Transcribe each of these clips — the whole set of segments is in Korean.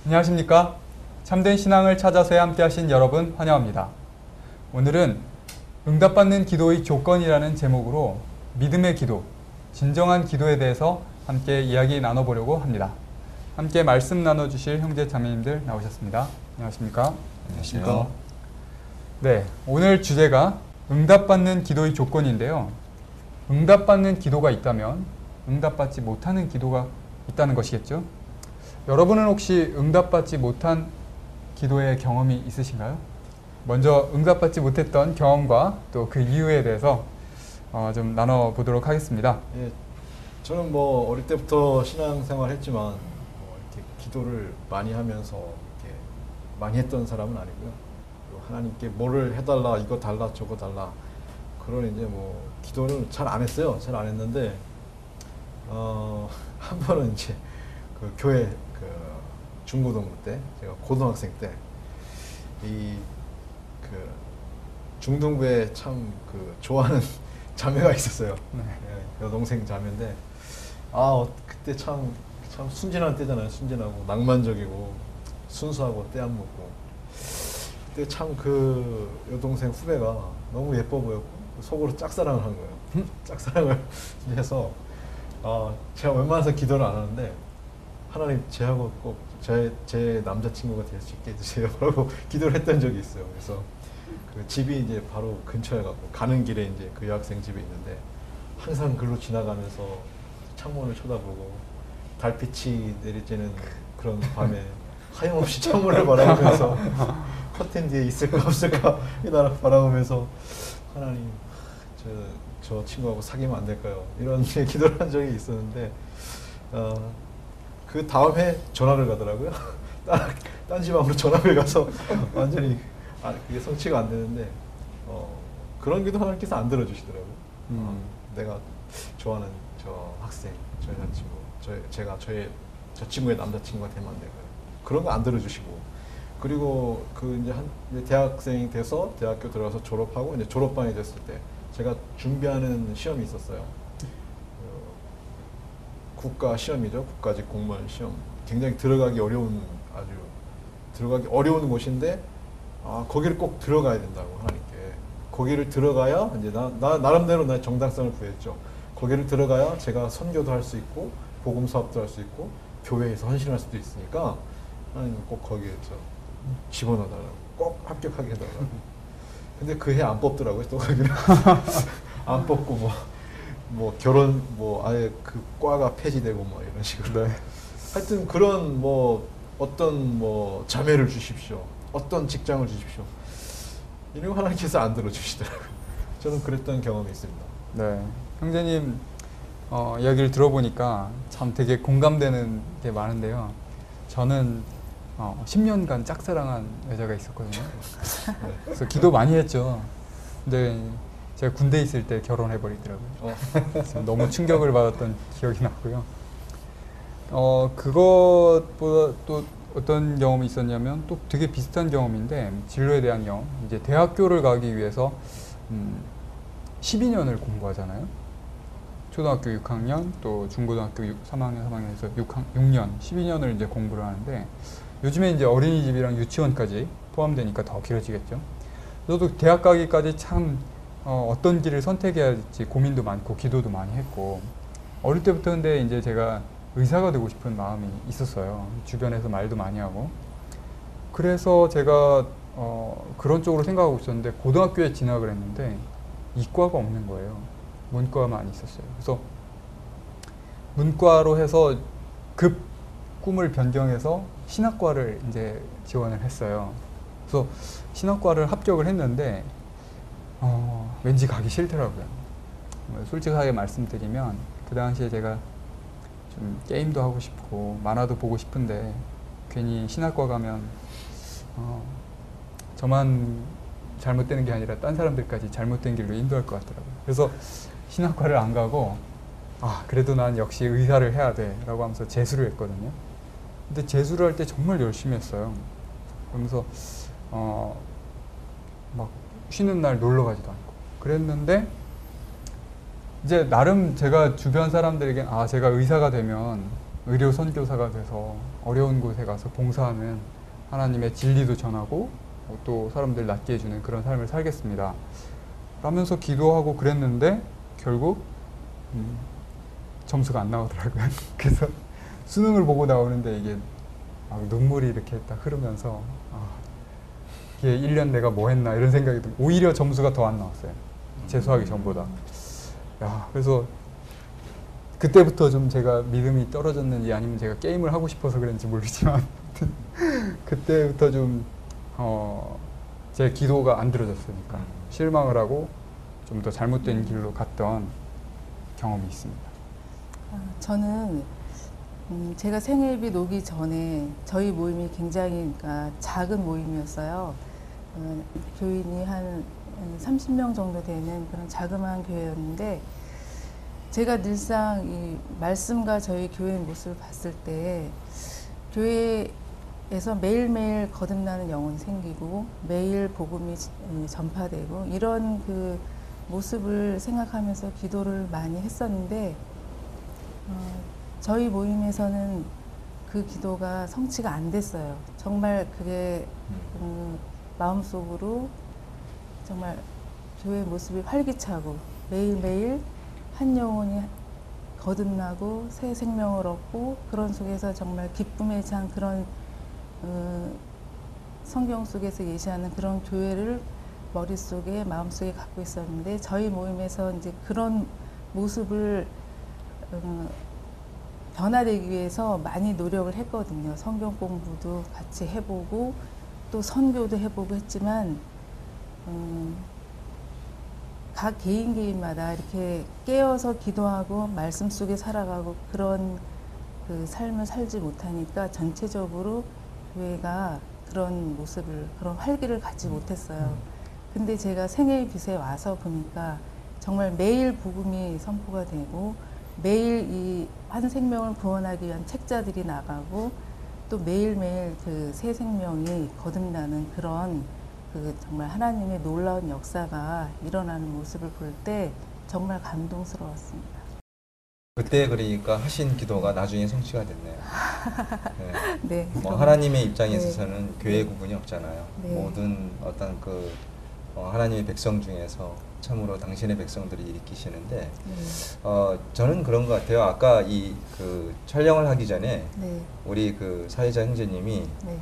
안녕하십니까? 참된 신앙을 찾아서야 함께 하신 여러분 환영합니다. 오늘은 응답받는 기도의 조건이라는 제목으로 믿음의 기도, 진정한 기도에 대해서 함께 이야기 나눠보려고 합니다. 함께 말씀 나눠주실 형제 자매님들 나오셨습니다. 안녕하십니까? 안녕하십니까? 네, 오늘 주제가 응답받는 기도의 조건인데요. 응답받는 기도가 있다면 응답받지 못하는 기도가 있다는 것이겠죠. 여러분은 혹시 응답받지 못한 기도의 경험이 있으신가요? 먼저 응답받지 못했던 경험과 또 그 이유에 대해서 좀 나눠보도록 하겠습니다. 예, 저는 뭐 어릴 때부터 신앙생활 했지만 이렇게 기도를 많이 하면서 이렇게 많이 했던 사람은 아니고요. 하나님께 뭐를 해달라, 이거 달라, 저거 달라, 그런 이제 뭐 기도를 잘 안 했어요. 잘 안 했는데 한 번은 이제 그 교회 그 중고등부 때, 제가 고등학생 때 이 그 중등부에 참 그 좋아하는 자매가 있었어요. 네. 예, 여동생 자매인데 그때 참 순진한 때잖아요. 순진하고 낭만적이고 순수하고 때 안 먹고. 그때 참 그 여동생 후배가 너무 예뻐 보였고 속으로 짝사랑을 한 거예요. 짝사랑을 해서 제가 웬만해서 기도를 안 하는데 하나님 쟤하고 꼭 제 남자친구가 될 수 있게 해주세요 라고 기도를 했던 적이 있어요. 그래서 그 집이 이제 바로 근처에 갖고 가는 길에 이제 그 여학생 집이 있는데 항상 글로 지나가면서 창문을 쳐다보고 달빛이 내리쬐는 그런 밤에 하염없이 창문을 바라보면서 커튼 뒤에 있을까 없을까 바라보면서 하나님 저 친구하고 사귀면 안 될까요? 이런 기도를 한 적이 있었는데 그 다음 해 전학을 가더라고요. 딴 지방으로 전학을 가서 완전히 그게 성취가 안 되는데 그런 기도 하나님께서 안 들어주시더라고요. 내가 좋아하는 저 학생, 저 여자친구, 저 친구의 남자친구가 되면 안 될까요? 그런 거 안 들어주시고, 그리고 그 이제 대학생이 돼서 대학교 들어가서 졸업하고 이제 졸업반이 됐을 때 제가 준비하는 시험이 있었어요. 국가 시험이죠. 국가직 공무원 시험. 굉장히 들어가기 어려운 곳인데 거기를 꼭 들어가야 된다고 하나님께. 거기를 들어가야 이제 나 나름대로 나 정당성을 구했죠. 거기를 들어가야 제가 선교도 할 수 있고 복음 사업도 할 수 있고 교회에서 헌신할 수도 있으니까 하나님 꼭 거기에 집어넣어달라고, 꼭 합격하게 해달라고. 근데 그 해 안 뽑더라고요. 또 거기를 안 뽑고 뭐 결혼 아예 그 과가 폐지되고 뭐 이런 식으로. 네. 하여튼 그런 어떤 자매를 주십시오. 어떤 직장을 주십시오. 이런 거 하나님께서 안 들어주시더라고요. 저는 그랬던 경험이 있습니다. 네. 형제님 이야기를 들어보니까 참 되게 공감되는 게 많은데요. 저는 10년간 짝사랑한 여자가 있었거든요. 네. 그래서 기도 많이 했죠. 근데 제가 군대에 있을 때 결혼해버리더라고요. 그래서 너무 충격을 받았던 기억이 났고요. 그것보다 또 어떤 경험이 있었냐면 또 되게 비슷한 경험인데 진로에 대한 경험. 이제 대학교를 가기 위해서 12년을 공부하잖아요. 초등학교 6학년 또 중고등학교 3학년에서 6년 12년을 이제 공부를 하는데 요즘에 이제 어린이집이랑 유치원까지 포함되니까 더 길어지겠죠. 저도 대학 가기까지 참 어떤 길을 선택해야 할지 고민도 많고 기도도 많이 했고, 어릴 때부터 근데 이제 제가 의사가 되고 싶은 마음이 있었어요. 주변에서 말도 많이 하고. 그래서 제가 그런 쪽으로 생각하고 있었는데 고등학교에 진학을 했는데 이과가 없는 거예요. 문과만 있었어요. 그래서 문과로 해서 급 꿈을 변경해서 신학과를 이제 지원을 했어요. 그래서 신학과를 합격을 했는데 왠지 가기 싫더라고요. 솔직하게 말씀드리면 그 당시에 제가 좀 게임도 하고 싶고 만화도 보고 싶은데 괜히 신학과 가면 저만 잘못되는 게 아니라 딴 사람들까지 잘못된 길로 인도할 것 같더라고요. 그래서 신학과를 안 가고 그래도 난 역시 의사를 해야 돼 라고 하면서 재수를 했거든요. 근데 재수를 할 때 정말 열심히 했어요. 그러면서 막 쉬는 날 놀러 가지도 않고 그랬는데 이제 나름 제가 주변 사람들에게 제가 의사가 되면 의료 선교사가 돼서 어려운 곳에 가서 봉사하는 하나님의 진리도 전하고 또 사람들 낫게 해주는 그런 삶을 살겠습니다. 라면서 기도하고 그랬는데 결국 점수가 안 나오더라고요. 그래서 수능을 보고 나오는데 이게 눈물이 이렇게 딱 흐르면서 이게 1년 내가 뭐 했나 이런 생각이 들고 오히려 점수가 더 안 나왔어요. 재수하기 전보다. 야, 그래서 그때부터 좀 제가 믿음이 떨어졌는지 아니면 제가 게임을 하고 싶어서 그런지 모르지만 그때부터 좀 제 기도가 안 들어졌으니까 실망을 하고 좀 더 잘못된 길로 갔던 경험이 있습니다. 저는 제가 생애비 오기 전에 저희 모임이 굉장히 그러니까 작은 모임이었어요. 교인이 한 30명 정도 되는 그런 자그마한 교회였는데 제가 늘상 이 말씀과 저희 교회의 모습을 봤을 때 교회에서 매일매일 거듭나는 영혼이 생기고 매일 복음이 전파되고 이런 그 모습을 생각하면서 기도를 많이 했었는데 저희 모임에서는 그 기도가 성취가 안 됐어요. 정말 그게 마음속으로 정말 교회의 모습이 활기차고 매일매일 한 영혼이 거듭나고 새 생명을 얻고 그런 속에서 정말 기쁨에 찬 그런 성경 속에서 예시하는 그런 교회를 머릿속에 마음속에 갖고 있었는데 저희 모임에서 이제 그런 모습을 변화되기 위해서 많이 노력을 했거든요. 성경 공부도 같이 해보고 또 선교도 해보고 했지만 각 개인마다 이렇게 깨어서 기도하고 말씀 속에 살아가고 그런 그 삶을 살지 못하니까 전체적으로 교회가 그런 모습을 그런 활기를 갖지 못했어요. 근데 제가 생애의 빛에 와서 보니까 정말 매일 복음이 선포가 되고 매일 이 한 생명을 구원하기 위한 책자들이 나가고 또 매일매일 그 새 생명이 거듭나는 그런 그 정말 하나님의 놀라운 역사가 일어나는 모습을 볼 때 정말 감동스러웠습니다. 그때 그러니까 하신 기도가 나중에 성취가 됐네요. 네. 네. 하나님의 입장에 있어서는 교회 구분이 없잖아요. 네. 모든 어떤 그 하나님의 백성 중에서 참으로 당신의 백성들이 일으키시는데 네. 저는 그런 것 같아요. 아까 이 그 촬영을 하기 전에 네. 우리 그 사회자 형제님이 네.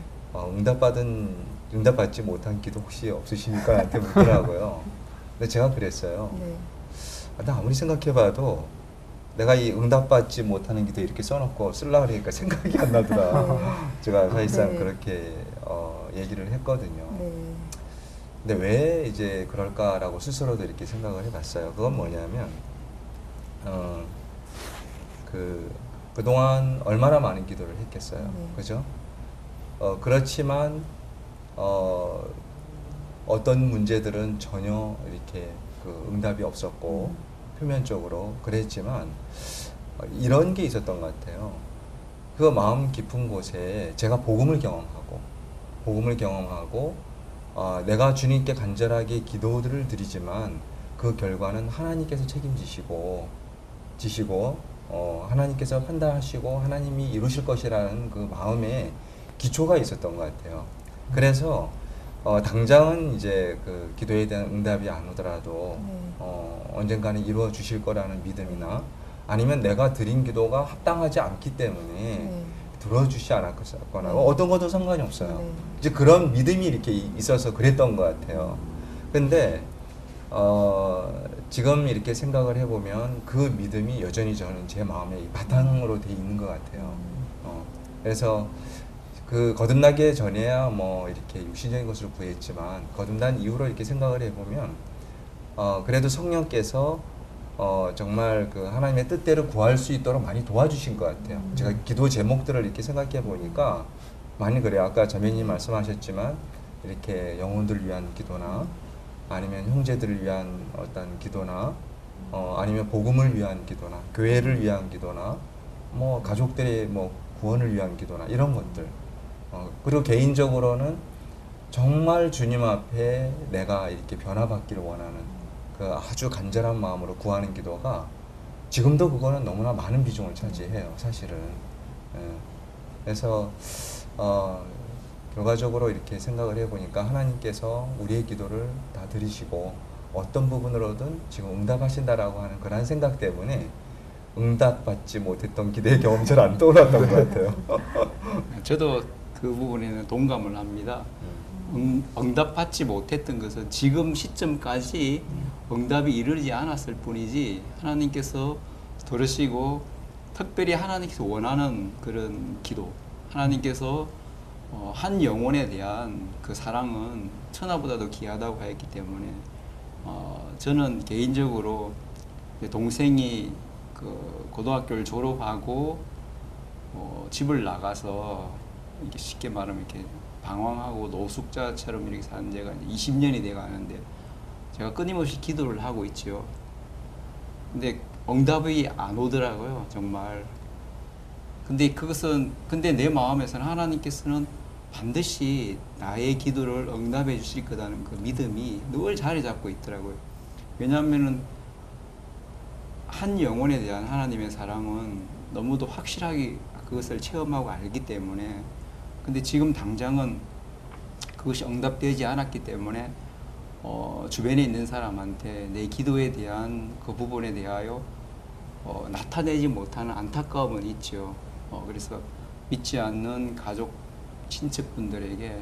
응답받지 못한 기도 혹시 없으십니까? 한테 묻더라고요. 근데 제가 그랬어요. 네. 나 아무리 생각해봐도 내가 이 응답받지 못하는 기도 이렇게 써놓고 쓰려고 그러니까 생각이 안 나더라. 제가 사실상 네. 그렇게 얘기를 했거든요. 네. 근데 왜 이제 그럴까라고 스스로도 이렇게 생각을 해봤어요. 그건 뭐냐면 그동안 얼마나 많은 기도를 했겠어요. 네. 그죠? 그렇지만 어떤 문제들은 전혀 이렇게 그 응답이 없었고 표면적으로 그랬지만 이런 게 있었던 것 같아요. 그 마음 깊은 곳에 제가 복음을 경험하고 내가 주님께 간절하게 기도들을 드리지만 그 결과는 하나님께서 책임지시고 하나님께서 판단하시고 하나님이 이루실 것이라는 그 마음에 기초가 있었던 것 같아요. 그래서 당장은 이제 그 기도에 대한 응답이 안 오더라도 언젠가는 이루어 주실 거라는 믿음이나 아니면 내가 드린 기도가 합당하지 않기 때문에 들어주지 않았거나 어떤 것도 상관이 없어요. 이제 그런 믿음이 이렇게 있어서 그랬던 것 같아요. 근데 지금 이렇게 생각을 해보면 그 믿음이 여전히 저는 제 마음에 바탕으로 돼 있는 것 같아요. 그래서 그 거듭나기 전에야 뭐 이렇게 육신적인 것으로 구했지만 거듭난 이후로 이렇게 생각을 해보면 그래도 성령께서 정말 그 하나님의 뜻대로 구할 수 있도록 많이 도와주신 것 같아요. 제가 기도 제목들을 이렇게 생각해 보니까 많이 그래요. 아까 자매님 말씀하셨지만 이렇게 영혼들을 위한 기도나 아니면 형제들을 위한 어떤 기도나 아니면 복음을 위한 기도나 교회를 위한 기도나 뭐 가족들의 뭐 구원을 위한 기도나 이런 것들 그리고 개인적으로는 정말 주님 앞에 내가 이렇게 변화받기를 원하는 그 아주 간절한 마음으로 구하는 기도가 지금도 그거는 너무나 많은 비중을 차지해요. 사실은 예. 그래서 결과적으로 이렇게 생각을 해보니까 하나님께서 우리의 기도를 다 들으시고 어떤 부분으로든 지금 응답하신다라고 하는 그런 생각 때문에 응답받지 못했던 기도의 경험 잘 안 떠올랐던 것 같아요. 저도 그 부분에는 동감을 합니다. 응답받지 못했던 것은 지금 시점까지 응답이 이르지 않았을 뿐이지 하나님께서 들으시고 특별히 하나님께서 원하는 그런 기도, 하나님께서 한 영혼에 대한 그 사랑은 천하보다도 귀하다고 했기 때문에 저는 개인적으로 동생이 그 고등학교를 졸업하고 집을 나가서 이렇게 쉽게 말하면 이렇게 방황하고 노숙자처럼 이렇게 산 지가 20년이 돼 가는데 제가 끊임없이 기도를 하고 있죠. 근데 응답이 안 오더라고요, 정말. 근데 내 마음에서는 하나님께서는 반드시 나의 기도를 응답해 주실 거라는 그 믿음이 늘 자리 잡고 있더라고요. 왜냐하면은 한 영혼에 대한 하나님의 사랑은 너무도 확실하게 그것을 체험하고 알기 때문에, 근데 지금 당장은 그것이 응답되지 않았기 때문에 주변에 있는 사람한테 내 기도에 대한 그 부분에 대하여 나타내지 못하는 안타까움은 있죠. 그래서 믿지 않는 가족, 친척분들에게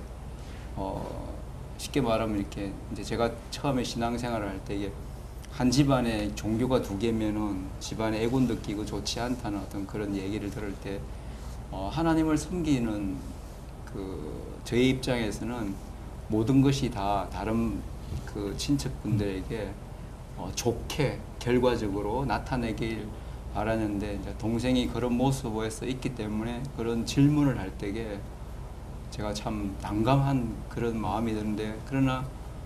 쉽게 말하면 이렇게 이제 제가 처음에 신앙생활을 할 때 이게 한 집안에 종교가 2개면은 집안에 애군 느끼고 좋지 않다는 어떤 그런 얘기를 들을 때 하나님을 섬기는 그 저의 입장에서는 모든 것이 다 다른 그 친척분들에게 좋게 결과적으로 나타내길 바라는데, 이제 동생이 그런 모습에서 있기 때문에 그런 질문을 할 때에 제가 참 난감한 그런 마음이 드는데, 그러나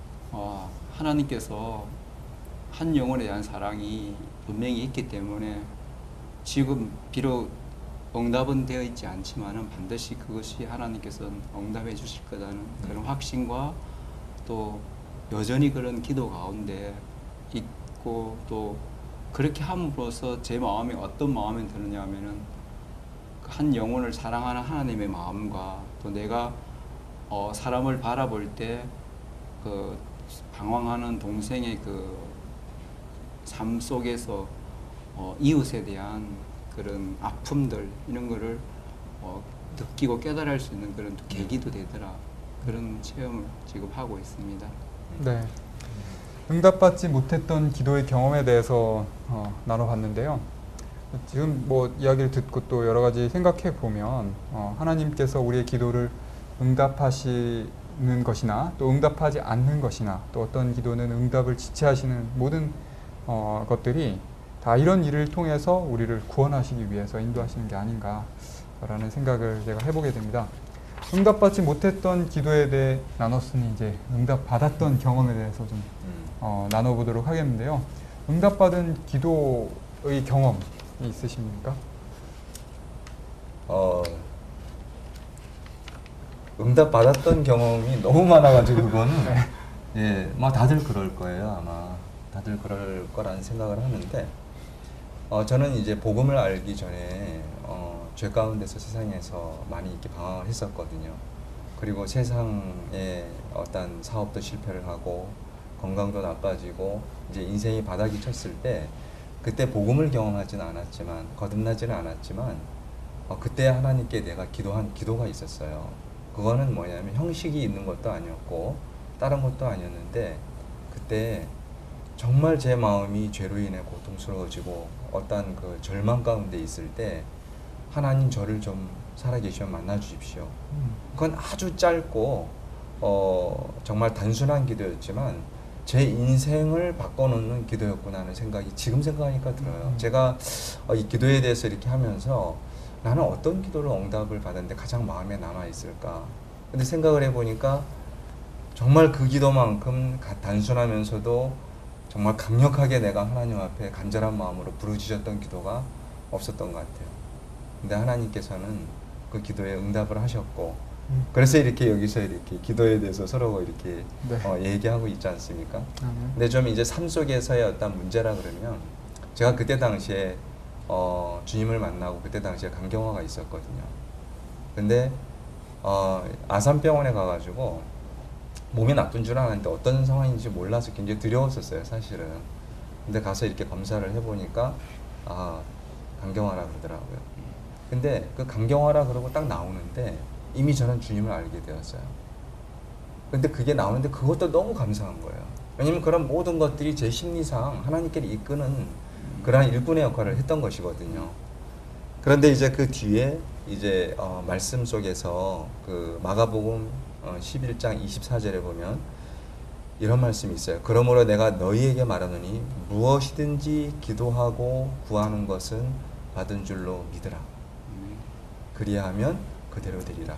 하나님께서 한 영혼에 대한 사랑이 분명히 있기 때문에 지금 비록 응답은 되어 있지 않지만은 반드시 그것이 하나님께서 응답해 주실 거라는 그런 확신과 또 여전히 그런 기도 가운데 있고, 또 그렇게 함으로써 제 마음이 어떤 마음이 드느냐 하면은 한 영혼을 사랑하는 하나님의 마음과 또 내가 사람을 바라볼 때 그 방황하는 동생의 그 삶 속에서 이웃에 대한 그런 아픔들 이런 거를 느끼고 깨달을 수 있는 그런 또 계기도 되더라, 그런 체험을 지금 하고 있습니다. 네. 응답받지 못했던 기도의 경험에 대해서 나눠봤는데요. 지금 뭐 이야기를 듣고 또 여러 가지 생각해 보면 하나님께서 우리의 기도를 응답하시는 것이나 또 응답하지 않는 것이나 또 어떤 기도는 응답을 지체하시는 모든 것들이 다 이런 일을 통해서 우리를 구원하시기 위해서 인도하시는 게 아닌가라는 생각을 제가 해보게 됩니다. 응답받지 못했던 기도에 대해 나눴으니 이제 응답받았던 경험에 대해서 좀 나눠보도록 하겠는데요. 응답받은 기도의 경험이 있으십니까? 응답받았던 경험이 너무 많아가지고 그거는 예, 막 다들 그럴 거예요. 아마 다들 그럴 거라는 생각을 하는데 저는 이제 복음을 알기 전에 죄 가운데서 세상에서 많이 이렇게 방황을 했었거든요. 그리고 세상에 어떤 사업도 실패를 하고 건강도 나빠지고 이제 인생이 바닥이 쳤을 때 그때 복음을 경험하지는 않았지만 거듭나지는 않았지만 그때 하나님께 내가 기도한 기도가 있었어요. 그거는 뭐냐면 형식이 있는 것도 아니었고 다른 것도 아니었는데 그때 정말 제 마음이 죄로 인해 고통스러워지고 어떤 그 절망 가운데 있을 때 하나님 저를 좀 살아계시면 만나 주십시오. 그건 아주 짧고 정말 단순한 기도였지만 제 인생을 바꿔놓는 기도였구나 하는 생각이 지금 생각하니까 들어요. 제가 이 기도에 대해서 이렇게 하면서 나는 어떤 기도를 응답을 받았는데 가장 마음에 남아있을까. 근데 생각을 해보니까 정말 그 기도만큼 단순하면서도 정말 강력하게 내가 하나님 앞에 간절한 마음으로 부르짖었던 기도가 없었던 것 같아요. 근데 하나님께서는 그 기도에 응답을 하셨고 그래서 이렇게 여기서 이렇게 기도에 대해서 서로 이렇게 얘기하고 있지 않습니까? 근데 좀 이제 삶 속에서의 어떤 문제라 그러면 제가 그때 당시에 주님을 만나고 그때 당시에 간경화가 있었거든요. 근데 아산병원에 가가지고 몸이 나쁜 줄 알았는데 어떤 상황인지 몰라서 굉장히 두려웠었어요, 사실은. 근데 가서 이렇게 검사를 해보니까 간경화라 그러더라고요. 근데 그 간경화라 그러고 딱 나오는데 이미 저는 주님을 알게 되었어요. 근데 그게 나오는데 그것도 너무 감사한 거예요. 왜냐면 그런 모든 것들이 제 심리상 하나님께로 이끄는 그러한 일꾼의 역할을 했던 것이거든요. 그런데 이제 그 뒤에 이제 말씀 속에서 그 마가복음 11장 24절에 보면 이런 말씀이 있어요. 그러므로 내가 너희에게 말하노니 무엇이든지 기도하고 구하는 것은 받은 줄로 믿으라. 그리하면 그대로 되리라.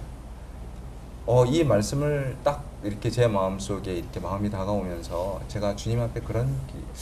이 말씀을 딱 이렇게 제 마음속에 이렇게 마음이 다가오면서 제가 주님 앞에 그런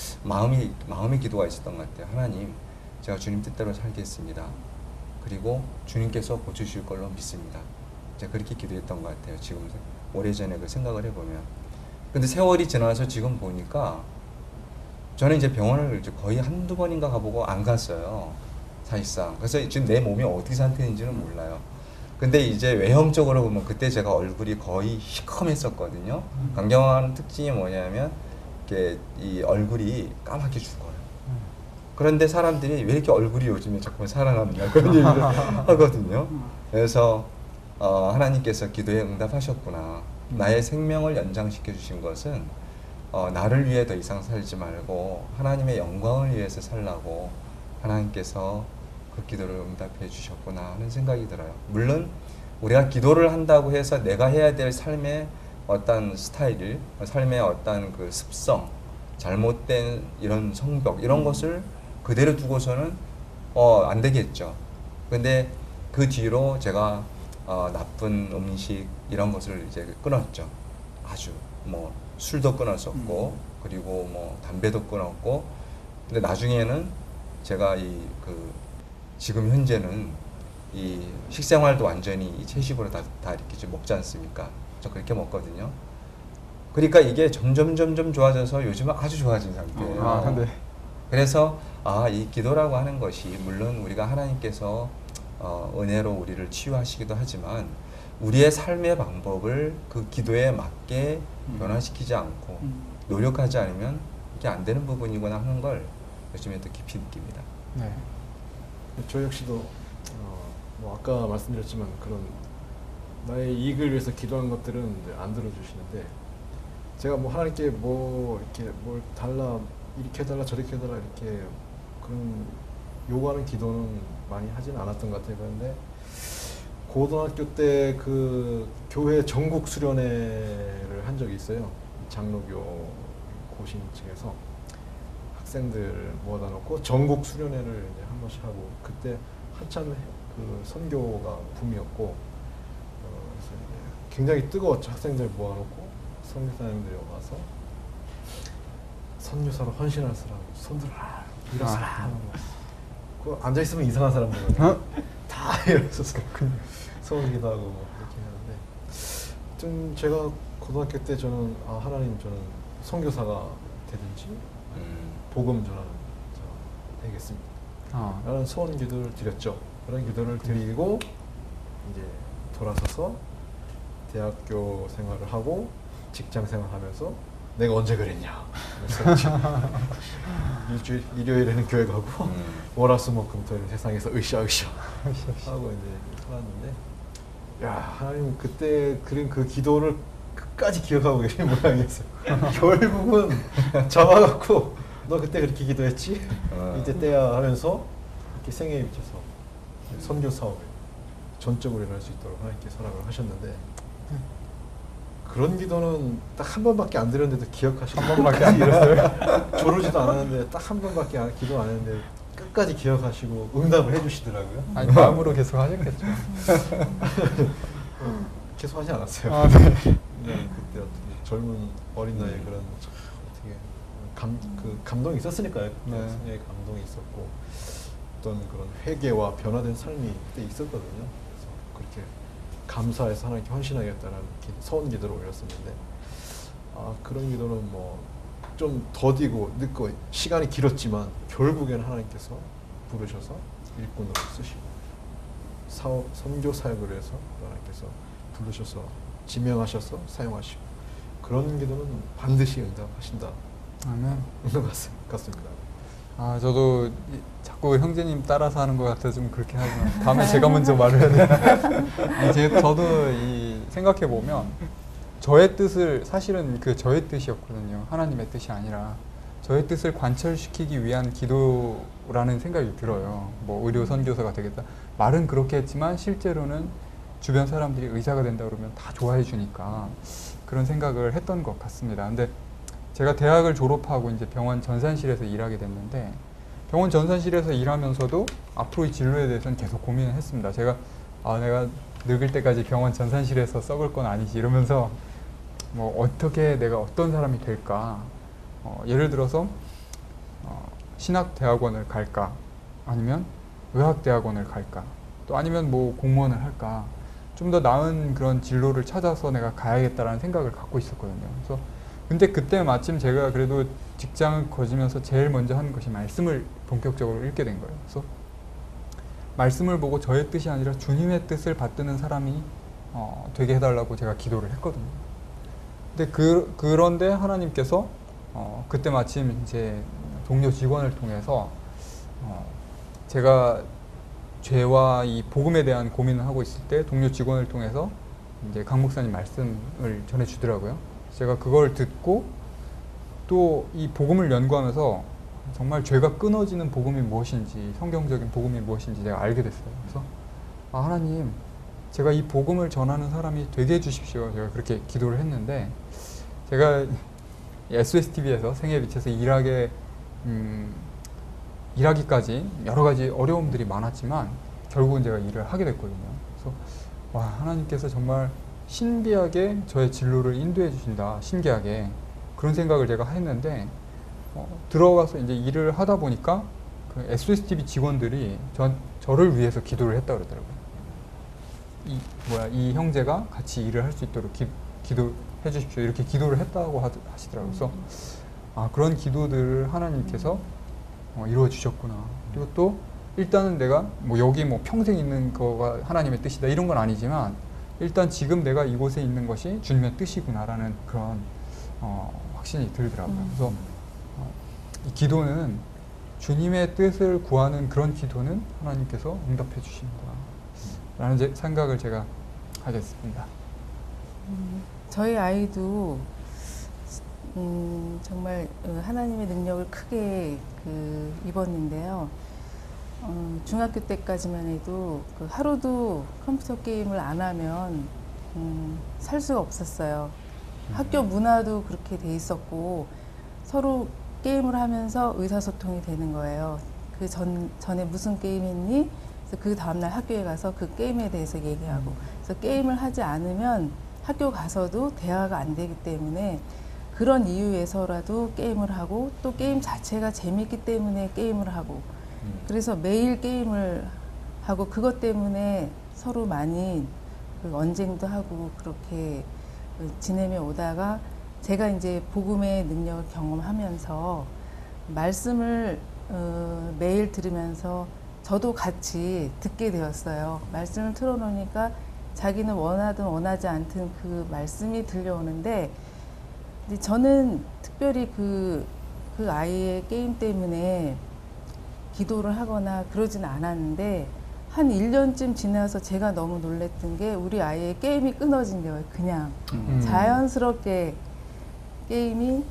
마음의 기도가 있었던 것 같아요. 하나님, 제가 주님 뜻대로 살겠습니다. 그리고 주님께서 고쳐주실 걸로 믿습니다. 제가 그렇게 기도했던 것 같아요. 지금 오래전에 그 생각을 해보면. 근데 세월이 지나서 지금 보니까 저는 이제 병원을 이제 거의 한두 번인가 가보고 안 갔어요. 사실상. 그래서 지금 내 몸이 어디 상태인지는 몰라요. 근데 이제 외형적으로 보면 그때 제가 얼굴이 거의 시커맸었거든요. 간경화하는 특징이 뭐냐면 이렇게 이 얼굴이 까맣게 죽어요. 그런데 사람들이 왜 이렇게 얼굴이 요즘에 자꾸 살아남냐 그런 얘기를 하거든요. 그래서 하나님께서 기도에 응답하셨구나. 나의 생명을 연장시켜 주신 것은 나를 위해 더 이상 살지 말고 하나님의 영광을 위해서 살라고 하나님께서 그 기도를 응답해 주셨구나 하는 생각이 들어요. 물론 우리가 기도를 한다고 해서 내가 해야 될 삶의 어떤 스타일, 삶의 어떤 그 습성, 잘못된 이런 성벽 이런 것을 그대로 두고서는 안 되겠죠. 근데 그 뒤로 제가 나쁜 음식 이런 것을 이제 끊었죠. 아주 뭐 술도 끊었었고 그리고 뭐 담배도 끊었고. 근데 나중에는 제가 지금 현재는 이 식생활도 완전히 채식으로 다 이렇게 좀 먹지 않습니까? 저 그렇게 먹거든요. 그러니까 이게 점점 좋아져서 요즘은 아주 좋아진 상태예요. 네. 그래서 이 기도라고 하는 것이 물론 우리가 하나님께서 은혜로 우리를 치유하시기도 하지만 우리의 삶의 방법을 그 기도에 맞게 변화시키지 않고 노력하지 않으면 이게 안 되는 부분이구나 하는 걸 요즘에 또 깊이 느낍니다. 네. 저 역시도 뭐 아까 말씀드렸지만 그런 나의 이익을 위해서 기도한 것들은 안 들어주시는데 제가 뭐 하나님께 뭐 이렇게 뭘 달라 이렇게 해달라 저렇게 해달라 이렇게 그런 요구하는 기도는 많이 하지는 않았던 것 같아요. 그런데 고등학교 때 그 교회 전국 수련회를 한 적이 있어요. 장로교 고신 측에서 학생들 모아다 놓고 전국 수련회를 이제 한 번씩 하고 그때 한참 그 선교가 붐이었고 그래서 이제 굉장히 뜨거웠죠. 학생들 모아놓고 선교사님들이 와서 선교사로 헌신할 사람 손들어라 일어서라 그 앉아 있으면 이상한 사람들 다 일어서서 서울기도 하고 뭐 그렇게 하는데 좀 제가 고등학교 때 저는 하나님 저는 선교사가 되든지 복음 전하는 자 되겠습니다. 라는 소원 기도를 드렸죠. 그런 기도를 드리고 이제 돌아서서 대학교 생활을 하고 직장 생활하면서 내가 언제 그랬냐. 일요일에는 교회 가고 월화수목금토일 세상에서 으쌰 하고 이제 살았는데 야 하나님 그때 그린 그 기도를 끝까지 기억하고 계신 모양이었어요. 결국은 잡아갖고 너 그때 그렇게 기도했지? 이제 때야 하면서 이렇게 생애에 미쳐서 선교 사업에 전적으로 일어날 수 있도록 하나님께 허락을 하셨는데 그런 기도는 딱 한 번밖에 안 드렸는데도 기억하시고 한 번밖에 안 드렸어요? 조르지도 않았는데 딱 한 번밖에 기도 안 했는데 끝까지 기억하시고 응답을 해주시더라고요. 아니 마음으로 계속 하셨겠죠. 계속 하지 않았어요. 네. 그냥 그때 어떻게 젊은 어린 나이에 그런 어떻게 감동이 있었으니까요. 네. 생애에 감동이 있었고 어떤 그런 회개와 변화된 삶이 그때 있었거든요. 그래서 그렇게 감사해서 하나님께 헌신하겠다는 서원 기도를 올렸었는데 그런 기도는 뭐 좀 더디고 늦고 시간이 길었지만 결국에는 하나님께서 부르셔서 일꾼으로 쓰시고 사업, 선교 사역을 위해서 하나님께서 부르셔서 지명하셔서 사용하시고 그런 기도는 반드시 응답하신다. 아멘. 같습니다. 아, 저도 자꾸 형제님 따라서 하는 것 같아서 좀 그렇긴 하지만 다음에 제가 먼저 말을 해야 되나? 저도 생각해 보면 저의 뜻을 사실은 그 저의 뜻이었거든요. 하나님의 뜻이 아니라 저의 뜻을 관철시키기 위한 기도라는 생각이 들어요. 뭐 의료 선교사가 되겠다. 말은 그렇게 했지만 실제로는 주변 사람들이 의사가 된다 그러면 다 좋아해 주니까 그런 생각을 했던 것 같습니다. 근데 제가 대학을 졸업하고 이제 병원 전산실에서 일하게 됐는데 병원 전산실에서 일하면서도 앞으로의 진로에 대해서는 계속 고민을 했습니다. 제가 내가 늙을 때까지 병원 전산실에서 썩을 건 아니지 이러면서 뭐 어떻게 내가 어떤 사람이 될까? 예를 들어서 신학대학원을 갈까? 아니면 의학대학원을 갈까? 또 아니면 뭐 공무원을 할까? 좀 더 나은 그런 진로를 찾아서 내가 가야겠다라는 생각을 갖고 있었거든요. 그래서 근데 그때 마침 제가 그래도 직장을 거지면서 제일 먼저 하는 것이 말씀을 본격적으로 읽게 된 거예요. 그래서 말씀을 보고 저의 뜻이 아니라 주님의 뜻을 받드는 사람이 되게 해달라고 제가 기도를 했거든요. 근데 그런데 하나님께서 그때 마침 이제 동료 직원을 통해서 제가 죄와 이 복음에 대한 고민을 하고 있을 때 동료 직원을 통해서 이제 강 목사님 말씀을 전해주더라고요. 제가 그걸 듣고 또 이 복음을 연구하면서 정말 죄가 끊어지는 복음이 무엇인지 성경적인 복음이 무엇인지 제가 알게 됐어요. 그래서 하나님 제가 이 복음을 전하는 사람이 되게 해주십시오. 제가 그렇게 기도를 했는데 제가 SSTV에서 생애의 빛에서 일하기까지 여러 가지 어려움들이 많았지만 결국은 제가 일을 하게 됐거든요. 그래서 하나님께서 정말 신비하게 저의 진로를 인도해 주신다. 신기하게 그런 생각을 제가 했는데 들어가서 이제 일을 하다 보니까 그 SSTV 직원들이 저를 위해서 기도를 했다 그러더라고요. 이 형제가 같이 일을 할 수 있도록 기도해 주십시오. 이렇게 기도를 했다고 하시더라고요. 그래서 그런 기도들을 하나님께서 이루어 주셨구나. 그리고 또 일단은 내가 뭐 여기 뭐 평생 있는 거가 하나님의 뜻이다 이런 건 아니지만 일단 지금 내가 이곳에 있는 것이 주님의 뜻이구나라는 그런 확신이 들더라고요. 그래서 이 기도는 주님의 뜻을 구하는 그런 기도는 하나님께서 응답해 주시는구나라는 생각을 제가 하게 됐습니다. 저희 아이도 정말 하나님의 능력을 크게 입었는데요. 중학교 때까지만 해도 하루도 컴퓨터 게임을 안 하면 살 수가 없었어요. 학교 문화도 그렇게 돼 있었고 서로 게임을 하면서 의사소통이 되는 거예요. 전에 무슨 게임 했니? 그래서 그 다음날 학교에 가서 그 게임에 대해서 얘기하고 그래서 게임을 하지 않으면 학교 가서도 대화가 안 되기 때문에 그런 이유에서라도 게임을 하고 또 게임 자체가 재밌기 때문에 게임을 하고 그래서 매일 게임을 하고 그것 때문에 서로 많이 언쟁도 하고 그렇게 지내며 오다가 제가 이제 복음의 능력을 경험하면서 말씀을 매일 들으면서 저도 같이 듣게 되었어요. 말씀을 틀어놓으니까 자기는 원하든 원하지 않든 그 말씀이 들려오는데 저는 특별히 그 아이의 게임 때문에 기도를 하거나 그러진 않았는데 한 1년쯤 지나서 제가 너무 놀랬던 게 우리 아이의 게임이 끊어진 거예요. 그냥 자연스럽게 게임이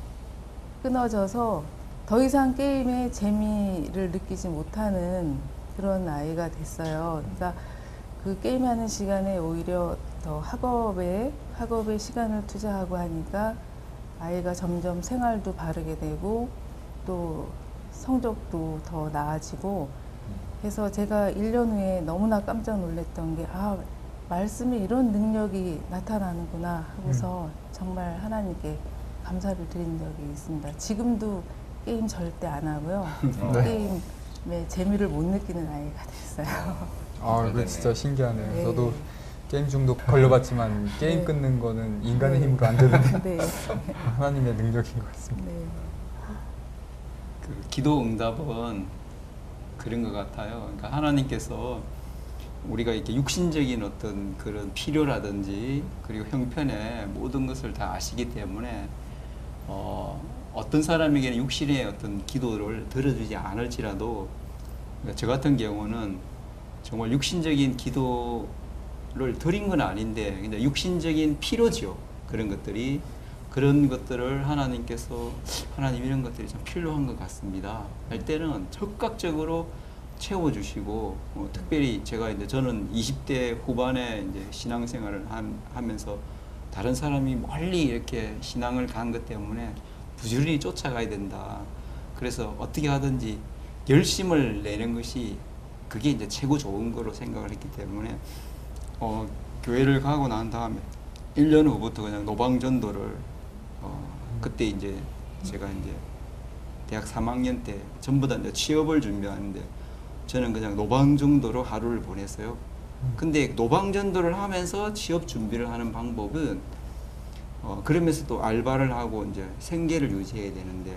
끊어져서 더 이상 게임에 재미를 느끼지 못하는 그런 아이가 됐어요. 그러니까 그 게임하는 시간에 오히려 더 학업에 시간을 투자하고 하니까 아이가 점점 생활도 바르게 되고 또 성적도 더 나아지고 그래서 제가 1년 후에 너무나 깜짝 놀랐던 게 말씀에 이런 능력이 나타나는구나 하고서 정말 하나님께 감사를 드린 적이 있습니다. 지금도 게임 절대 안 하고요. 게임에 재미를 못 느끼는 아이가 됐어요. 이거 진짜 신기하네요. 네. 저도 게임 중독 걸려봤지만 게임 네. 끊는 거는 인간의 힘으로 안 되는데 네. 하나님의 능력인 것 같습니다. 네. 그 기도 응답은 그런 것 같아요. 그러니까 하나님께서 우리가 이렇게 육신적인 어떤 그런 필요라든지 그리고 형편의 모든 것을 다 아시기 때문에 어떤 사람에게는 육신의 어떤 기도를 들어주지 않을지라도 그러니까 저 같은 경우는 정말 육신적인 기도를 드린 건 아닌데 그냥 육신적인 필요죠. 그런 것들을 하나님께서 하나님 이런 것들이 좀 필요한 것 같습니다 할 때는 적극적으로 채워주시고 특별히 제가 이제 저는 20대 후반에 이제 신앙생활을 하면서 다른 사람이 멀리 이렇게 신앙을 간 것 때문에 부지런히 쫓아가야 된다. 그래서 어떻게 하든지 열심을 내는 것이 그게 이제 최고 좋은 거로 생각을 했기 때문에 교회를 가고 난 다음에 1년 후부터 그냥 노방전도를 그때 이제 제가 이제 대학 3학년 때 전부 다 이제 취업을 준비하는데 저는 그냥 노방전도로 하루를 보냈어요. 근데 노방전도를 하면서 취업 준비를 하는 방법은 그러면서 또 알바를 하고 이제 생계를 유지해야 되는데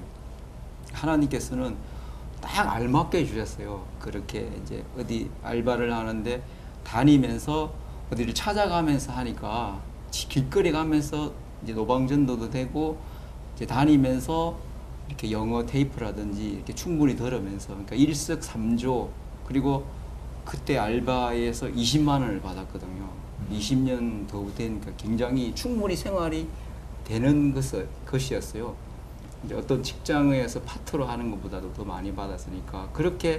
하나님께서는 딱 알맞게 주셨어요. 그렇게 이제 어디 알바를 하는데 다니면서 어디를 찾아가면서 하니까 길거리 가면서 이제 노방전도도 되고 이제 다니면서 이렇게 영어 테이프라든지 이렇게 충분히 들으면서 그러니까 일석삼조 그리고 그때 알바에서 20만 원을 받았거든요. 20년 더 되니까 굉장히 충분히 생활이 되는 것이었어요. 이제 어떤 직장에서 파트로 하는 것보다도 더 많이 받았으니까 그렇게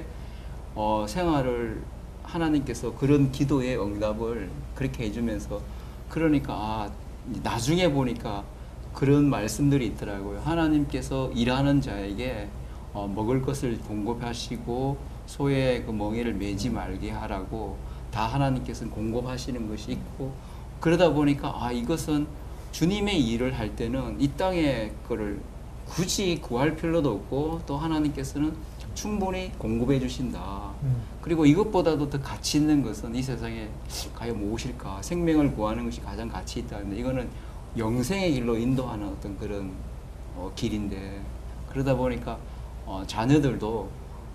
생활을 하나님께서 그런 기도의 응답을 그렇게 해주면서 그러니까 나중에 보니까 그런 말씀들이 있더라고요. 하나님께서 일하는 자에게 먹을 것을 공급하시고 소의 그 멍에를 매지 말게 하라고 다 하나님께서는 공급하시는 것이 있고 그러다 보니까 이것은 주님의 일을 할 때는 이 땅의 거를 굳이 구할 필요도 없고 또 하나님께서는 충분히 공급해 주신다. 그리고 이것보다도 더 가치 있는 것은 이 세상에 과연 무엇일까? 생명을 구하는 것이 가장 가치 있다는데 이거는 영생의 길로 인도하는 어떤 그런 길인데 그러다 보니까 자녀들도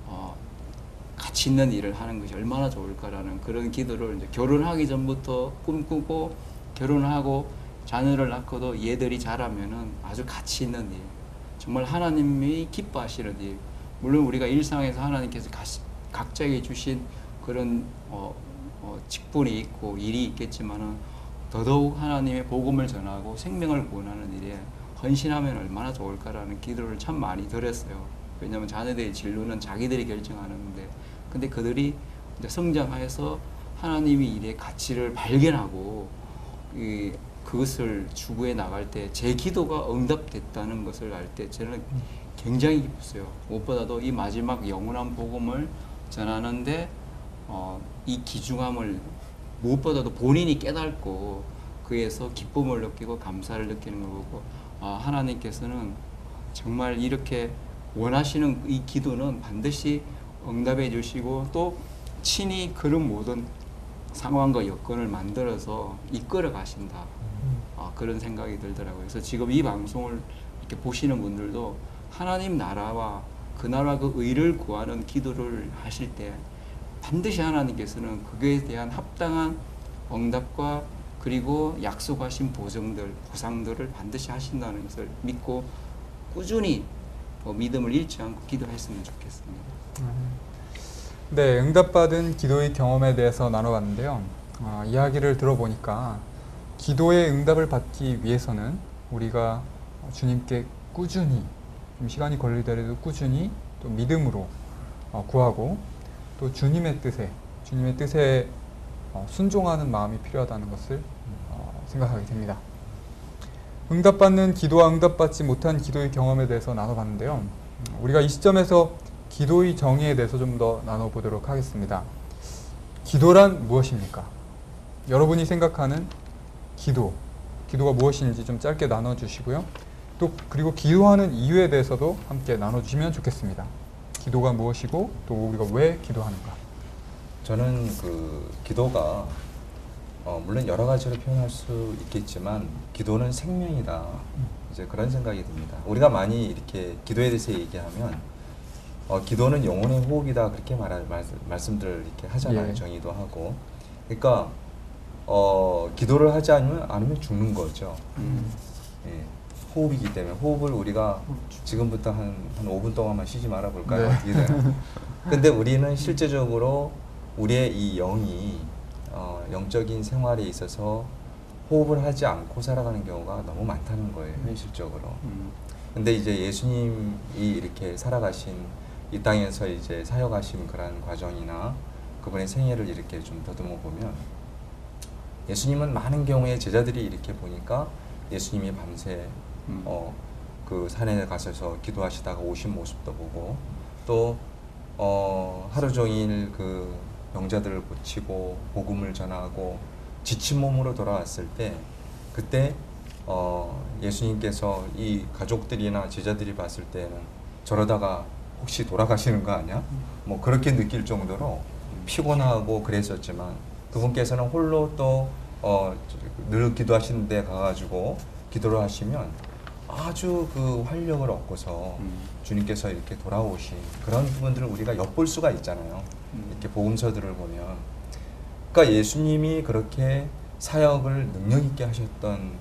가치 있는 일을 하는 것이 얼마나 좋을까라는 그런 기도를 이제 결혼하기 전부터 꿈꾸고 결혼하고 자녀를 낳고도 얘들이 자라면은 아주 가치 있는 일, 정말 하나님이 기뻐하시는 일. 물론 우리가 일상에서 하나님께서 각자에게 주신 그런 직분이 있고 일이 있겠지만은 더더욱 하나님의 복음을 전하고 생명을 구원하는 일에 헌신하면 얼마나 좋을까라는 기도를 참 많이 드렸어요. 왜냐하면 자녀들의 진로는 자기들이 결정하는데, 근데 그들이 이제 성장하여서 하나님의 일의 가치를 발견하고 그것을 추구해 나갈 때 제 기도가 응답됐다는 것을 알 때 저는 굉장히 기뻤어요. 무엇보다도 이 마지막 영원한 복음을 전하는데 이 귀중함을 무엇보다도 본인이 깨닫고 그에서 기쁨을 느끼고 감사를 느끼는 걸 보고 하나님께서는 정말 이렇게 원하시는 이 기도는 반드시 응답해 주시고 또 친히 그런 모든 상황과 여건을 만들어서 이끌어 가신다. 그런 생각이 들더라고요. 그래서 지금 이 방송을 이렇게 보시는 분들도 하나님 나라와 그 나라 그 의를 구하는 기도를 하실 때 반드시 하나님께서는 그거에 대한 합당한 응답과 그리고 약속하신 보상들을 반드시 하신다는 것을 믿고 꾸준히 믿음을 잃지 않고 기도했으면 좋겠습니다. 네, 응답받은 기도의 경험에 대해서 나눠봤는데요. 이야기를 들어보니까 기도의 응답을 받기 위해서는 우리가 주님께 꾸준히, 좀 시간이 걸리더라도 꾸준히 또 믿음으로 구하고 또 주님의 뜻에 순종하는 마음이 필요하다는 것을 생각하게 됩니다. 응답받는 기도와 응답받지 못한 기도의 경험에 대해서 나눠봤는데요. 우리가 이 시점에서 기도의 정의에 대해서 좀 더 나눠보도록 하겠습니다. 기도란 무엇입니까? 여러분이 생각하는 기도가 무엇인지 좀 짧게 나눠주시고요. 또 그리고 기도하는 이유에 대해서도 함께 나눠주시면 좋겠습니다. 기도가 무엇이고 또 우리가 왜 기도하는가? 저는 그 기도가 물론 여러 가지로 표현할 수 있겠지만 기도는 생명이다. 이제 그런 생각이 듭니다. 우리가 많이 이렇게 기도에 대해서 얘기하면 기도는 영혼의 호흡이다 그렇게 말씀들을 이렇게 하잖아요. 예. 정의도 하고. 그러니까 기도를 하지 않으면 죽는 거죠. 예. 호흡이기 때문에 호흡을 우리가 지금부터 한 5분 동안만 쉬지 말아 볼까요? 네. 어떻게 되나? 근데 우리는 실제적으로 우리의 이 영이 영적인 생활에 있어서 호흡을 하지 않고 살아가는 경우가 너무 많다는 거예요, 현실적으로. 근데 이제 예수님이 이렇게 살아가신 이 땅에서 이제 사역하신 그런 과정이나 그분의 생애를 이렇게 좀 더듬어 보면 예수님은 많은 경우에 제자들이 이렇게 보니까 예수님이 밤새 그 산에 가셔서 기도하시다가 오신 모습도 보고 또 하루 종일 그 병자들을 고치고 복음을 전하고 지친 몸으로 돌아왔을 때 그때 예수님께서 이 가족들이나 제자들이 봤을 때는 저러다가 혹시 돌아가시는 거 아니야? 뭐 그렇게 느낄 정도로 피곤하고 그랬었지만 그분께서는 홀로 또 늘 기도하시는 데 가가지고 기도를 하시면 아주 그 활력을 얻고서 주님께서 이렇게 돌아오신 그런 부분들을 우리가 엿볼 수가 있잖아요. 이렇게 복음서들을 보면. 그러니까 예수님이 그렇게 사역을 능력 있게 하셨던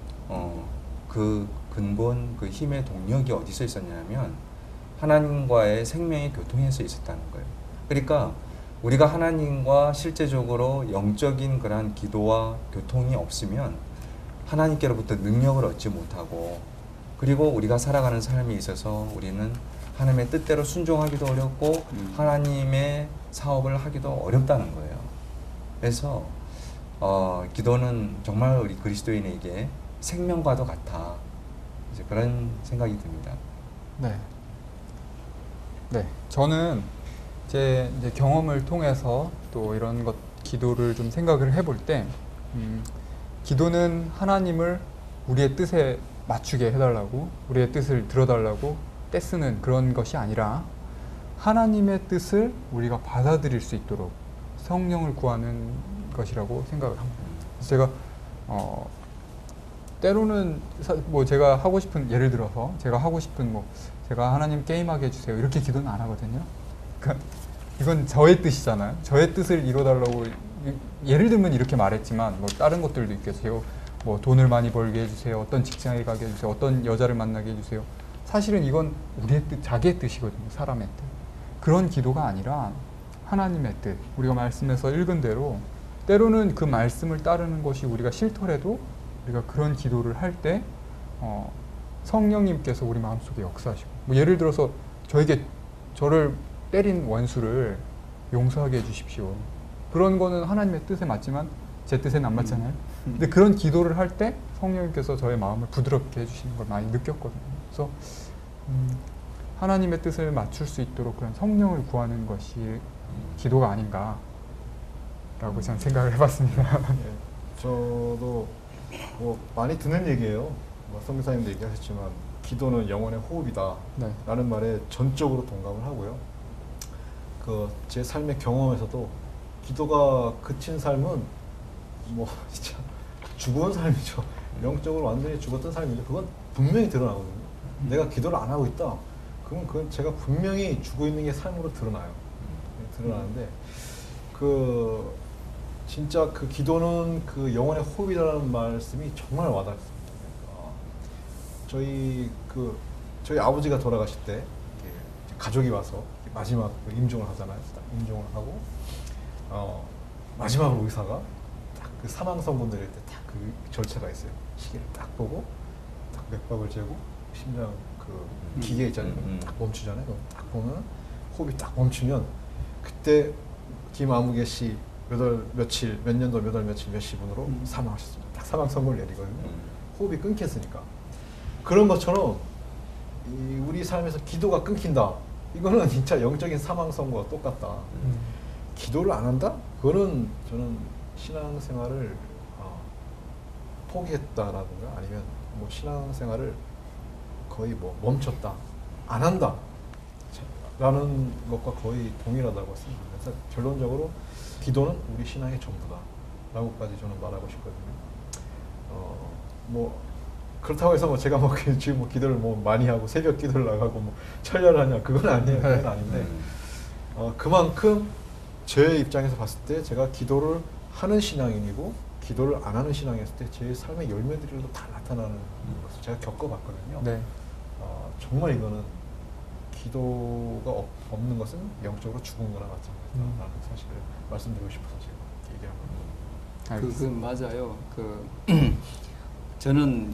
그 근본, 그 힘의 동력이 어디서 있었냐면 하나님과의 생명의 교통에서 있었다는 거예요. 그러니까 우리가 하나님과 실제적으로 영적인 그러한 기도와 교통이 없으면 하나님께로부터 능력을 얻지 못하고 그리고 우리가 살아가는 삶에 있어서 우리는 하나님의 뜻대로 순종하기도 어렵고 하나님의 사업을 하기도 어렵다는 거예요. 그래서 기도는 정말 우리 그리스도인에게 생명과도 같아. 이제 그런 생각이 듭니다. 네. 네. 저는 제 이제 경험을 통해서 또 이런 것 기도를 좀 생각을 해볼 때 기도는 하나님을 우리의 뜻에 맞추게 해달라고 우리의 뜻을 들어달라고 떼쓰는 그런 것이 아니라 하나님의 뜻을 우리가 받아들일 수 있도록 성령을 구하는 것이라고 생각을 합니다. 그래서 제가 때로는 뭐 제가 하고 싶은 예를 들어서 제가 하고 싶은 뭐 제가 하나님 게임하게 해주세요 이렇게 기도는 안 하거든요. 그러니까 이건 저의 뜻이잖아요. 저의 뜻을 이뤄달라고 예를 들면 이렇게 말했지만 뭐 다른 것들도 있겠어요. 뭐 돈을 많이 벌게 해주세요. 어떤 직장에 가게 해주세요. 어떤 여자를 만나게 해주세요. 사실은 이건 우리의 뜻, 자기의 뜻이거든요. 사람의 뜻. 그런 기도가 아니라 하나님의 뜻. 우리가 말씀에서 읽은 대로 때로는 그 말씀을 따르는 것이 우리가 싫더라도 우리가 그런 기도를 할 때 성령님께서 우리 마음속에 역사하시고 뭐 예를 들어서 저에게 저를 때린 원수를 용서하게 해주십시오. 그런 거는 하나님의 뜻에 맞지만 제 뜻에는 안 맞잖아요. 근데 그런 기도를 할 때 성령님께서 저의 마음을 부드럽게 해주시는 걸 많이 느꼈거든요. 그래서 하나님의 뜻을 맞출 수 있도록 그런 성령을 구하는 것이 기도가 아닌가라고 저는 생각을 해봤습니다. 예, 저도 뭐 많이 듣는 얘기예요. 뭐 선교사님도 얘기하셨지만 기도는 영혼의 호흡이다 네. 라는 말에 전적으로 동감을 하고요. 그 제 삶의 경험에서도 기도가 그친 삶은 뭐 진짜 죽은 삶이죠. 영적으로 완전히 죽었던 삶인데 그건 분명히 드러나거든요. 내가 기도를 안 하고 있다. 그러면 그건 제가 분명히 죽어 있는 게 삶으로 드러나요. 드러나는데 그 진짜 그 기도는 그 영혼의 호흡이라는 말씀이 정말 와닿습니다. 저희 아버지가 돌아가실 때 가족이 와서 마지막 임종을 하잖아요. 딱 임종을 하고 마지막으로 의사가 딱 그 사망 선고를 때 딱 그 절차가 있어요. 시계를 딱 보고 딱 맥박을 재고 심장 그 기계 있잖아요. 딱 멈추잖아요. 그럼 딱 보면 호흡이 딱 멈추면 그때 김아무개 씨 몇 년도 몇 월 며칠 몇 시분으로 사망하셨습니다. 딱 사망 선고를 내리거든요. 호흡이 끊겼으니까. 그런 것처럼 우리 삶에서 기도가 끊긴다. 이거는 진짜 영적인 사망 선고와 똑같다. 기도를 안 한다? 그거는 저는 신앙생활을 포기했다라든가 아니면 뭐 신앙생활을 거의 뭐 멈췄다, 안 한다 라는 것과 거의 동일하다고 생각합니다. 그래서 결론적으로 기도는 우리 신앙의 전부다 라고까지 저는 말하고 싶거든요. 뭐 그렇다고 해서 뭐 제가 뭐 지금 뭐 기도를 뭐 많이 하고 새벽 기도를 나가고 뭐 철야를 하냐 그건 아니에요. 그건 아닌데 그만큼 제 입장에서 봤을 때 제가 기도를 하는 신앙인이고 기도를 안 하는 신앙이었을 때 제 삶의 열매들이 다 나타나는 것을 제가 겪어봤거든요. 네. 정말 이거는 기도가 없는 것은 영적으로 죽은 거나 마찬가지다라는 사실을 말씀드리고 싶어서 제가 이렇게 얘기한 겁니다. 그건 맞아요. 저는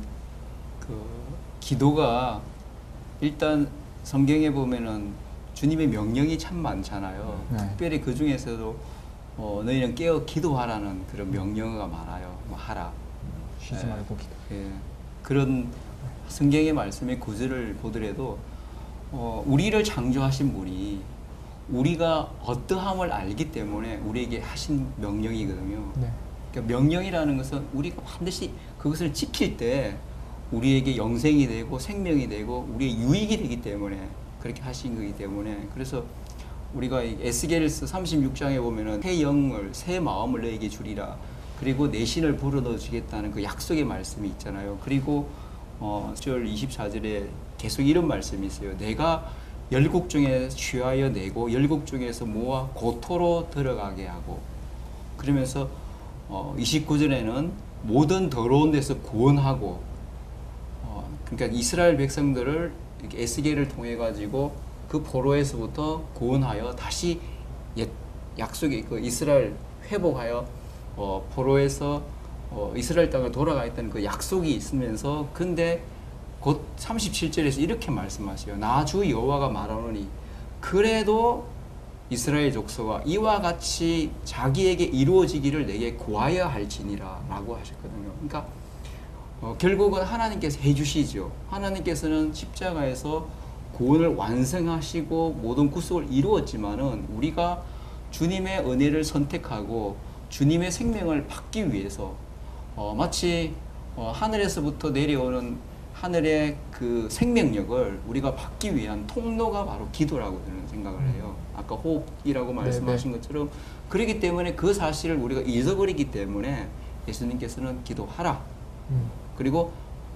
기도가 일단 성경에 보면은 주님의 명령이 참 많잖아요. 네. 특별히 그 중에서도 너희는 깨어 기도하라는 그런 명령어가 많아요. 뭐 하라. 쉬지 네. 말고 기도. 예, 그런 성경의 말씀의 구절을 보더라도 우리를 창조하신 분이 우리가 어떠함을 알기 때문에 우리에게 하신 명령이거든요. 네. 그러니까 명령이라는 것은 우리가 반드시 그것을 지킬 때 우리에게 영생이 되고 생명이 되고 우리의 유익이 되기 때문에 그렇게 하신 거기 때문에 그래서 우리가 에스겔서 36장에 보면은 새 영을 새 마음을 너에게 주리라 그리고 내 신을 불어넣어 주겠다는 그 약속의 말씀이 있잖아요. 그리고 10절 24절에 계속 이런 말씀이 있어요. 내가 열국 중에 취하여 내고 열국 중에서 모아 고토로 들어가게 하고 그러면서 29절에는 모든 더러운 데서 구원하고 그러니까 이스라엘 백성들을 이렇게 에스겔을 통해 가지고 그 포로에서부터 구원하여 다시 약속의 그 이스라엘 회복하여 포로에서 이스라엘 땅에 돌아가 있다는 그 약속이 있으면서 근데 곧 37절에서 이렇게 말씀하세요. 나 주 여호와가 말하노니 그래도 이스라엘 족속아 이와 같이 자기에게 이루어지기를 내게 구하여 할지니라 라고 하셨거든요. 그러니까 결국은 하나님께서 해주시죠. 하나님께서는 십자가에서 구원을 완성하시고 모든 구속을 이루었지만은 우리가 주님의 은혜를 선택하고 주님의 생명을 받기 위해서 마치 하늘에서부터 내려오는 하늘의 그 생명력을 우리가 받기 위한 통로가 바로 기도라고 저는 생각을 해요. 아까 호흡이라고 말씀하신 것처럼 그렇기 때문에 그 사실을 우리가 잊어버리기 때문에 예수님께서는 기도하라. 그리고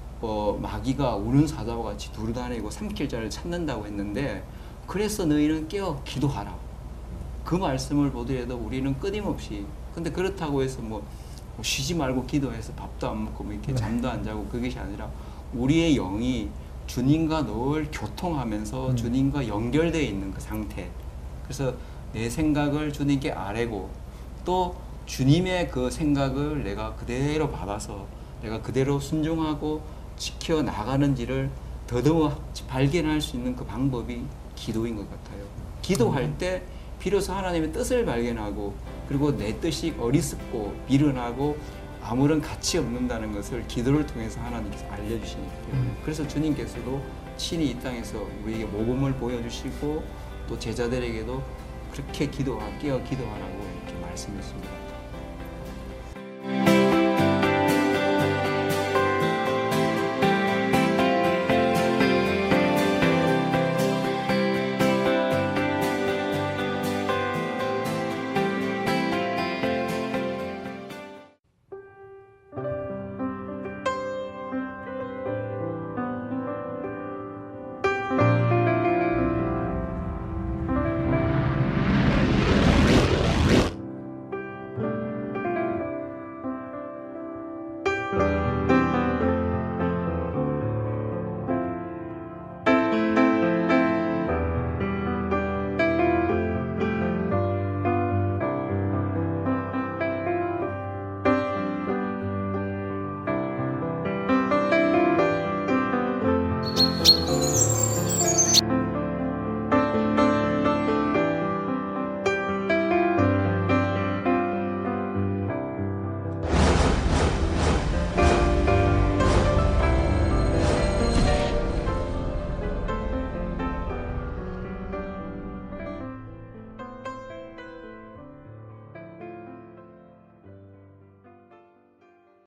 마귀가 우는 사자와 같이 두루다니고 삼킬 자를 찾는다고 했는데 그래서 너희는 깨어 기도하라. 그 말씀을 보더라도 우리는 끊임없이 근데 그렇다고 해서 뭐 쉬지 말고 기도해서 밥도 안 먹고 뭐 이렇게 잠도 안 자고 그것이 아니라 우리의 영이 주님과 늘 교통하면서 주님과 연결되어 있는 그 상태. 그래서 내 생각을 주님께 아뢰고 또 주님의 그 생각을 내가 그대로 받아서 내가 그대로 순종하고 지켜 나가는지를 더더욱 발견할 수 있는 그 방법이 기도인 것 같아요. 기도할 때 비로소 하나님의 뜻을 발견하고 그리고 내 뜻이 어리석고 미련하고 아무런 가치 없는다는 것을 기도를 통해서 하나님께서 알려주시기 때문에 그래서 주님께서도 친히 이 땅에서 우리에게 모범을 보여주시고 또 제자들에게도 그렇게 깨어 기도하라고 이렇게 말씀했습니다.